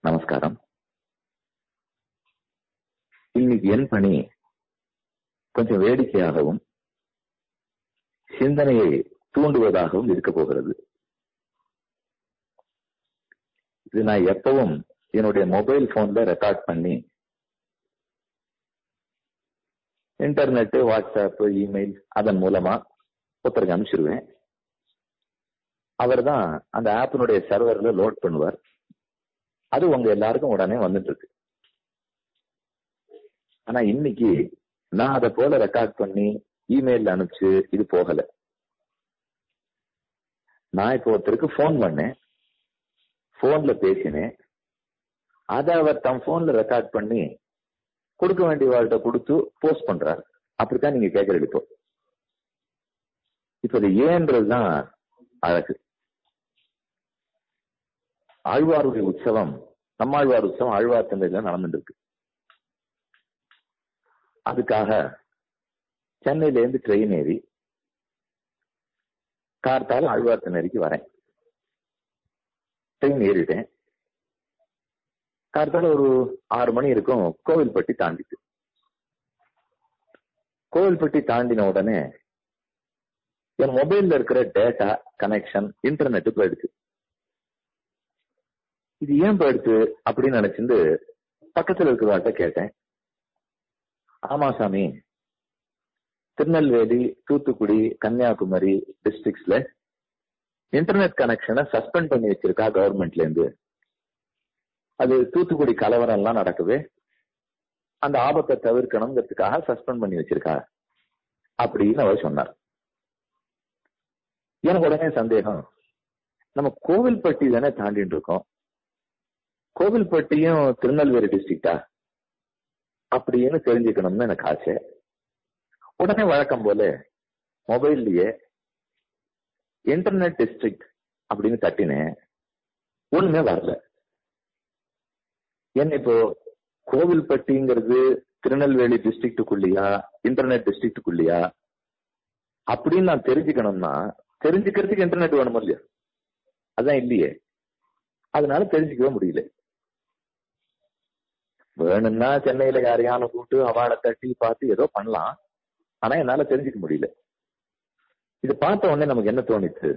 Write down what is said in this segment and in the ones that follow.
நமஸ்காரம். இன்னைக்கு என் பணி கொஞ்சம் வேடிக்கையாகவும் சிந்தனையை தூண்டுவதாகவும் இருக்க போகிறது. இது நான் எப்பவும் என்னுடைய மொபைல் போன்ல ரெக்கார்ட் பண்ணி இன்டர்நெட், வாட்ஸ்அப், இமெயில் அதன் மூலமா ஒருத்தருக்கு அனுப்பிச்சிருவேன். அவர் தான் அந்த ஆப்பினுடைய சர்வர்ல லோட் பண்ணுவார். அது உங்க எல்லாருக்கும் உடனே வந்துட்டு இருக்கு. ஆனா இன்னைக்கு நான் அதை போல ரெக்கார்ட் பண்ணி இமெயில் அனுப்பிச்சு இது போகல. நான் இப்போ ஒருத்தருக்கு போன் பண்ணேன், போன்ல பேசினேன். அதை அவர் தம் போன்ல ரெக்கார்ட் பண்ணி கொடுக்க வேண்டிய வாழ்கிட்ட கொடுத்து போஸ்ட் பண்றார். அப்படித்தான் நீங்க கேட்கறது. இப்போ இது ஏன்றதுதான் அழகு. ஆழ்வாருடைய உற்சவம், நம்மாழ்வார் உற்சவம் ஆழ்வார் தந்தையில நடந்துட்டு இருக்கு. அதுக்காக சென்னையில இருந்து ட்ரெயின் ஏறி கார்த்தால ஆழ்வார் தந்தைக்கு வரேன். ட்ரெயின் ஏறிட்டேன். கார்த்தால ஒரு 6 மணி இருக்கும். கோவில்பட்டி தாண்டிட்டு, கோவில்பட்டி தாண்டின உடனே என் மொபைல்ல இருக்கிற டேட்டா கனெக்ஷன் இன்டர்நெட் போயிடுச்சு. இது ஏன் போயிடுச்சு அப்படின்னு நினைச்சிருந்து பக்கத்துல இருக்கிறவாட்ட கேட்டேன். ஆமா சாமி, திருநெல்வேலி, தூத்துக்குடி, கன்னியாகுமரி டிஸ்ட்ரிக்ட்ஸ்ல இன்டர்நெட் கனெக்ஷனை சஸ்பெண்ட் பண்ணி வச்சிருக்கா கவர்மெண்ட்ல இருந்து. அது தூத்துக்குடி கலவரம் எல்லாம் நடக்குது, அந்த ஆபத்தை தவிர்க்கணுங்கிறதுக்காக சஸ்பெண்ட் பண்ணி வச்சிருக்கா அப்படின்னு அவர் சொன்னார். எனக்கு உடனே சந்தேகம், நம்ம கோவில்பட்டி தானே தாண்டிட்டு இருக்கோம், கோவில்பட்டியும் திருநெல்வேலி டிஸ்ட்ரிக்டா அப்படின்னு தெரிஞ்சுக்கணும்னு எனக்கு ஆசை. உடனே வழக்கம் போல மொபைல்லயே இன்டர்நெட் டிஸ்ட்ரிக்ட் அப்படின்னு தட்டினேன். ஒண்ணுமே வரல. என்ன இப்போ கோவில்பட்டிங்கிறது திருநெல்வேலி டிஸ்ட்ரிக்டுக்குள்ளயா இன்டர்நெட் டிஸ்ட்ரிக்டுக்குள்ளயா அப்படின்னு நான் தெரிஞ்சுக்கணும்னா தெரிஞ்சுக்கிறதுக்கு இன்டர்நெட் வேணும் இல்லையா? அதான் இல்லையே. அதனால தெரிஞ்சுக்கவே முடியல. வேணும்னா சென்னையில யாரையான கூப்பிட்டு அவாளை தட்டி பார்த்து ஏதோ பண்ணலாம். ஆனா என்னால தெரிஞ்சுக்க முடியல. இது பார்த்த உடனே நமக்கு என்ன தோணிச்சு,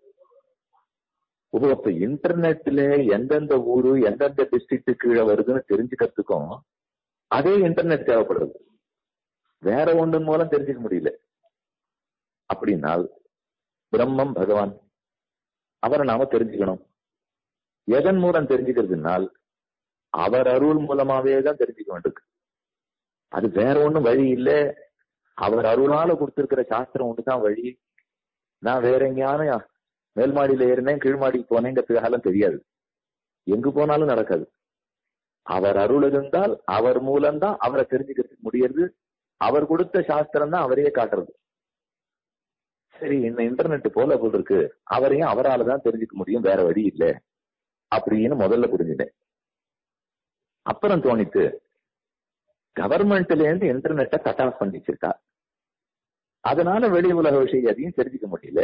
இப்ப இன்டர்நெட்ல எந்தெந்த ஊரு எந்தெந்த டிஸ்ட்ரிக்ட் கீழே வருதுன்னு தெரிஞ்சுக்கிறதுக்கும் அதே இன்டர்நெட் தேவைப்படுது. வேற ஒன்று மூலம் தெரிஞ்சுக்க முடியல. அப்படின்னால் பிரம்மம் பகவான் அவரை நாம தெரிஞ்சுக்கணும். எதன் மூலம் தெரிஞ்சுக்கிறதுனால் அவர் அருள் மூலமாவே தான் தெரிஞ்சுக்க வேண்டியிருக்கு. அது வேற ஒண்ணும் வழி இல்லை. அவர் அருளால கொடுத்திருக்கிற சாஸ்திரம் ஒண்ணுதான் வழி. நான் வேற எங்கேயான மேல் மாடியில ஏறினேன் கீழ் மாடிக்கு போனேங்கிறதுக்காக தெரியாது. எங்கு போனாலும் நடக்காது. அவர் அருள் இருந்தால் அவர் மூலம்தான் அவரை தெரிஞ்சுக்கிறதுக்கு முடியாது. அவர் கொடுத்த சாஸ்திரம் தான் அவரையே காட்டுறது. சரி, இந்த இன்டர்நெட் போல போல் இருக்கு, அவரையும் அவரால் தான் தெரிஞ்சுக்க முடியும், வேற வழி இல்லை அப்படின்னு முதல்ல புரிஞ்சுட்டேன். அப்புறம் தோணித்து, கவர்மெண்ட்ல இருந்து இன்டர்நெட்டை கட் ஆஃப் பண்ணி வச்சிருக்கா. அதனால வெளி உலக விஷயம் அதையும் தெரிஞ்சுக்க முடியல.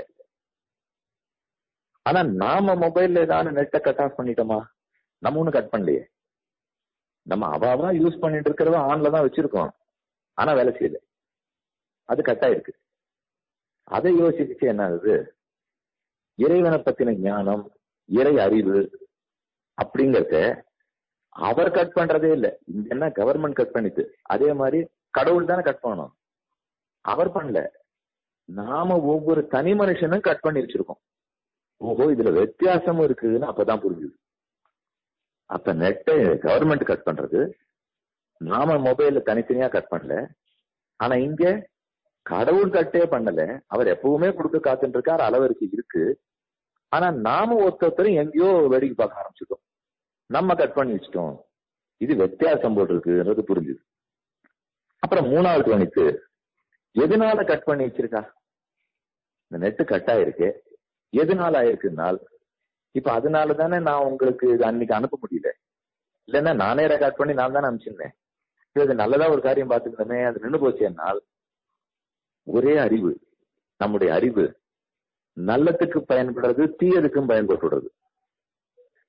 ஆனா நாம மொபைல்ல ஏதாவது நெட்டை கட் ஆஃப் பண்ணிட்டோமா? நம்ம ஒண்ணு கட் பண்ணலையே. நம்ம அவாவா யூஸ் பண்ணிட்டு இருக்கிறத ஆன்ல தான் வச்சிருக்கோம். ஆனா வேலை செய்யல, அது கட் ஆயிருக்கு. அதை யோசிச்சு என்ன ஆகுது, இறைவனை பத்தின ஞானம், இறை அறிவு அப்படிங்கறத அவர் கட் பண்றதே இல்லை. இங்க என்ன கவர்மெண்ட் கட் பண்ணிட்டு, அதே மாதிரி கடவுள் தானே கட் பண்ணணும், அவர் பண்ணல. நாம ஒவ்வொரு தனி மனுஷனும் கட் பண்ணி வச்சிருக்கோம். ஓஹோ, இதுல வித்தியாசமும் இருக்குதுன்னு அப்பதான் புரிஞ்சுது. அப்ப நெட்டை கவர்மெண்ட் கட் பண்றது, நாம மொபைல்ல தனித்தனியா கட் பண்ணல. ஆனா இங்க கடவுள் கட்டே பண்ணல, அவர் எப்பவுமே கொடுக்க காத்துட்டு இருக்காரு, அளவரிசை இருக்கு. ஆனா நாம ஒருத்தரும் எங்கேயோ வேடிக்கை பார்க்க ஆரம்பிச்சிட்டோம், நம்ம கட் பண்ணி வச்சிட்டோம். இது வித்தியாசம் போட்டு இருக்குன்றது புரிஞ்சுது. அப்புறம் மூணாவது கவனித்து, எதனால கட் பண்ணி வச்சிருக்கா? இந்த நெட்டு கட் ஆயிருக்கு, எதனால ஆயிருக்குனால், இப்ப அதனால தானே நான் உங்களுக்கு அன்னைக்கு அனுப்ப முடியல. இல்லைன்னா நானே ரெக்கார்ட் பண்ணி நான் தானே அனுப்பிச்சிருந்தேன். இது நல்லதா ஒரு காரியம் பார்த்துக்கணுமே, அது நின்று போச்சு. என்னால் ஒரே அறிவு, நம்முடைய அறிவு நல்லத்துக்கு பயன்படுறது, தீயதுக்கும் பயன்படுறது.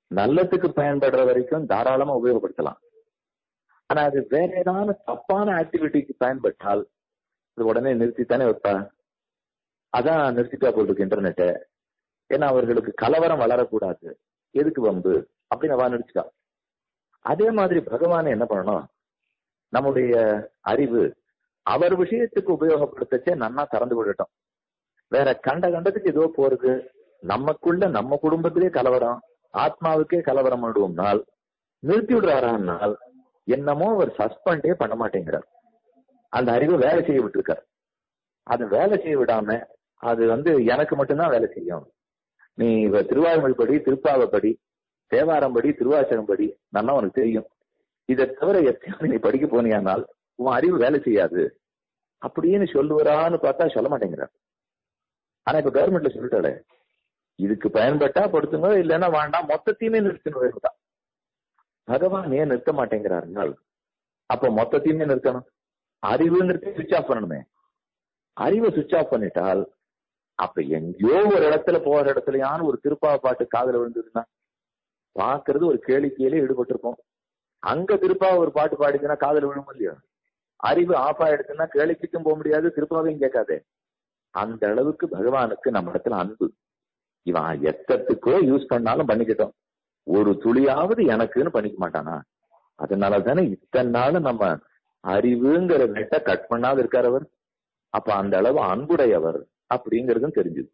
நல்லதுக்கு பயன்படுற வரைக்கும் தாராளமா உபயோகப்படுத்தலாம். ஆனா அது வேற ஏதாவது தப்பான ஆக்டிவிட்டிக்கு பயன்பட்டால் அது உடனே நிறுத்தித்தானே வைப்பா. அதான் நிறுத்திட்டா போல் இருக்கு இன்டர்நெட்டை. ஏன்னா அவர்களுக்கு கலவரம் வளரக்கூடாது, எதுக்கு வம்பு அப்படின்னு அவ நினைச்சுட்டா. அதே மாதிரி பகவான் என்ன பண்ணணும், நம்முடைய அறிவு அவர் விஷயத்துக்கு உபயோகப்படுத்தச்சே நன்னா திறந்து விடட்டும். வேற கண்டத்துக்கு ஏதோ போறது, நமக்குள்ள நம்ம குடும்பத்திலே கலவரம், ஆத்மாவுக்கே கலவரம் பண்ணுவோம்னால் நிறுத்தி விடுறாரானால் என்னமோ அவர் சஸ்பெண்டே பண்ண மாட்டேங்கிறார். அந்த அறிவை வேலை செய்ய விட்டுருக்கார். அது வேலை செய்ய விடாம அது எனக்கு மட்டும்தான் வேலை செய்யும். நீ திருவாய்மொழி படி, திருப்பாவை படி, தேவாரம் படி, திருவாசகம் படி, நல்லா உனக்கு தெரியும். இதை தவிர எத்தனை நீ படிக்க போனியானால் உன் அறிவு வேலை செய்யாது அப்படின்னு சொல்லுவாரான்னு பார்த்தா சொல்ல மாட்டேங்கிறார். ஆனா இப்ப கவர்மெண்ட்ல சொல்லிட்டாலே இதுக்கு பயன்பட்டா படுத்துங்க, இல்லைன்னா வேண்டாம், மொத்தத்தையுமே நிறுத்தணும். பகவான் ஏன் நிறுத்த மாட்டேங்கிறாருனால் அப்ப மொத்தத்தையுமே நிறுத்தணும். அறிவுங்கிறது சுவிட்ச் ஆஃப் பண்ணணுமே. அறிவை சுவிட்ச் ஆஃப் பண்ணிட்டால் அப்ப எங்கேயோ ஒரு இடத்துல போற இடத்துலயான ஒரு திருப்பாவை பாட்டு காதல விழுந்ததுன்னா பாக்குறது ஒரு கேளிக்கையிலே ஈடுபட்டிருப்போம். அங்க திருப்பாவை ஒரு பாட்டு பாடிச்சுன்னா காதல விழும் இல்லையா? அறிவு ஆஃப் ஆயிடுச்சுன்னா கேளிக்கைக்கும் போக முடியாது, திருப்பாவையும் கேட்காதே. அந்த அளவுக்கு பகவானுக்கு நம்ம இடத்துல அன்பு. இவன் எத்தத்துக்கோ யூஸ் பண்ணாலும் பண்ணிக்கிட்டோம், ஒரு துளியாவது எனக்குன்னு பண்ணிக்க மாட்டானா? அதனால தானே இத்தனை நாள் நம்ம அறிவுங்கிற நெட்டை கட் பண்ணாது இருக்கார் அவர். அப்ப அந்த அளவு அன்புடையவர் அப்படிங்கறதும் தெரிஞ்சுது.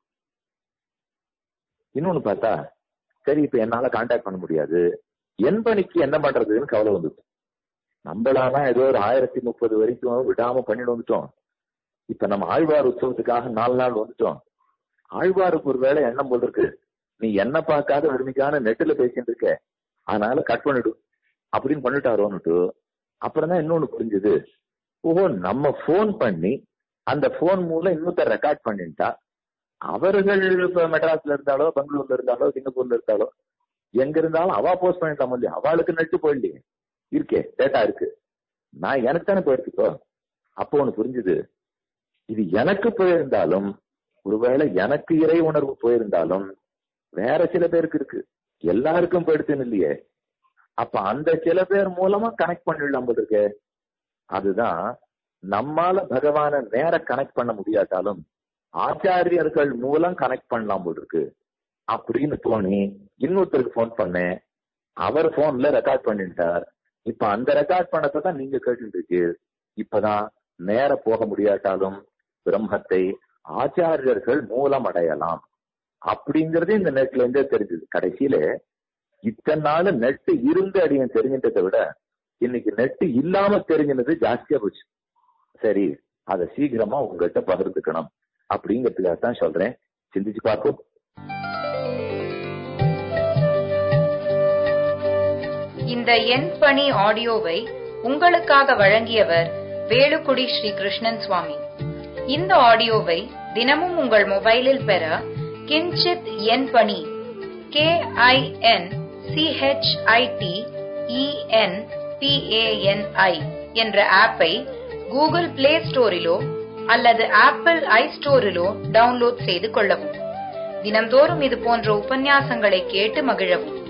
இன்னொன்னு பார்த்தா, சரி இப்ப என்னால கான்டாக்ட் பண்ண முடியாது, என் பணிக்கு என்ன பண்றதுன்னு கவலை வந்துச்சு. நம்மளானா ஏதோ ஒரு 1030 வரைக்கும் விடாம பண்ணிட்டு வந்துட்டோம். இப்ப நம்ம ஆழ்வார் உற்சவத்துக்காக 4 நாள் வந்துட்டோம். ஆழ்வாருக்கு ஒரு வேலை எண்ணம் போல் இருக்கு, நீ என்ன பார்க்காத வெறுமைக்கான நெட்டுல பேசிட்டு இருக்க, அதனால கட் பண்ணிடு அப்படின்னு பண்ணிட்டாரோன்னுட்டு. அப்புறம் தான் இன்னொன்னு புரிஞ்சுது, ஓஹோ நம்ம போன் பண்ணி அந்த போன் மூலம் இன்னொருத்தர் ரெக்கார்ட் பண்ணிட்டா அவர்கள் இப்ப மெட்ராஸ்ல இருந்தாலோ, பெங்களூர்ல இருந்தாலோ, சிங்கப்பூர்ல இருந்தாலோ, எங்க இருந்தாலும் அவ போஸ்ட் பண்ணிட்டாம இல்லையா? அவளுக்கு நெட்டு போயிடலையே, இருக்கே டேட்டா இருக்கு, நான் எனக்கு தானே போயிருக்கோ. அப்போ ஒண்ணு புரிஞ்சுது, இது எனக்கு போயிருந்தாலும் ஒருவேளை எனக்கு இறை உணர்வு போயிருந்தாலும் வேற சில பேருக்கு இருக்கு, எல்லாருக்கும் போயிடுச்சுன்னு இல்லையே. அப்ப அந்த சில பேர் மூலமா கனெக்ட் பண்ணிடலாம் போல இருக்கு. அதுதான் நம்மால பகவான நேர கனெக்ட் பண்ண முடியாட்டாலும் ஆச்சாரியர்கள் மூலம் கனெக்ட் பண்ணலாம் போல இருக்கு அப்படின்னு தோணி இன்னொருத்தருக்கு போன் பண்ணேன். அவர் போன்ல ரெக்கார்ட் பண்ணிட்டார். இப்ப அந்த ரெக்கார்ட் பண்ணத்தை தான் நீங்க கேட்டு இருக்கு. இப்பதான் நேர போக முடியாட்டாலும் பிரம்மத்தை ஆச்சாரியர்கள் மூலம் அடையலாம் அப்படிங்கறது இந்த நெட்ல இருந்தே தெரிஞ்சது. கடைசியில இத்தனை நாள் நெட்டு இருந்து அடியும் தெரிஞ்சின்றதை விட இன்னைக்கு நெட்டு இல்லாம தெரிஞ்சினது ஜாஸ்தியா போச்சு. சரி, அதை சீக்கிரமா உங்ககிட்ட பகிர்ந்துக்கணும் அப்படிங்கிறதுக்காக தான் சொல்றேன். சிந்திச்சு பார்ப்போம். இந்த என் பணி ஆடியோவை உங்களுக்காக வழங்கியவர் வேலுக்குடி ஸ்ரீ கிருஷ்ணன் சுவாமி. இந்த ஆடியோவை தினமும் உங்கள் மொபைலில் பெற கிஞ்சித் என் பணி KINCHITENPANI என்ற ஆப்பை கூகுள் பிளே ஸ்டோரிலோ அல்லது ஆப்பிள் ஐஸ்டோரிலோ டவுன்லோட் செய்து கொள்ளவும். தினம்தோறும் இது போன்ற உபன்யாசங்களை கேட்டு மகிழவும்.